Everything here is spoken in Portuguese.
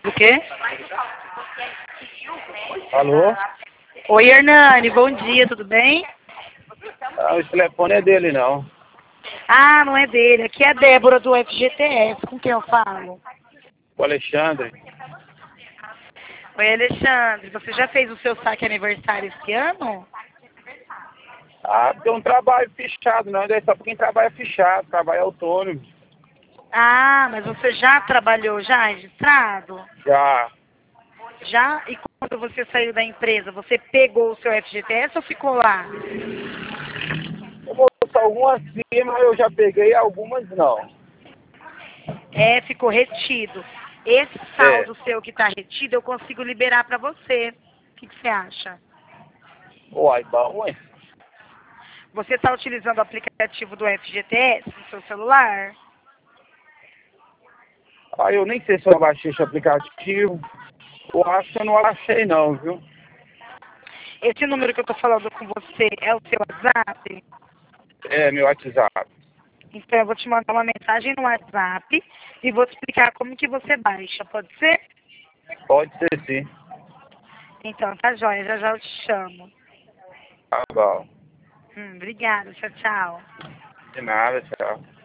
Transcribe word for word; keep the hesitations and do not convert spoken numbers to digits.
O quê? Alô? Oi, Hernani, bom dia, tudo bem? Ah, o telefone é dele, não. Ah, não é dele, aqui é a Débora do F G T S, com quem eu falo? O Alexandre. Oi, Alexandre, você já fez o seu saque aniversário esse ano? Ah, tem um trabalho fechado, não. É só pra quem trabalha fechado, trabalho autônomo. Ah, mas você já trabalhou já registrado? Já. Já? E quando você saiu da empresa, você pegou o seu F G T S ou ficou lá? Eu vou botar algumas sim, mas eu já peguei, algumas não. É, ficou retido. Esse É. saldo seu que está retido, eu consigo liberar para você. O que, que você acha? Uai, bom, ué. Você está utilizando o aplicativo do F G T S no seu celular? Ah, eu nem sei se eu baixei esse aplicativo. Eu acho que eu não achei, não, viu? Esse número que eu estou falando com você é o seu WhatsApp? É, meu WhatsApp. Então eu vou te mandar uma mensagem no WhatsApp e vou te explicar como que você baixa, pode ser? Pode ser sim. Então tá joia, já já eu te chamo. Tá bom. Hum, obrigada, tchau, tchau. De nada, tchau.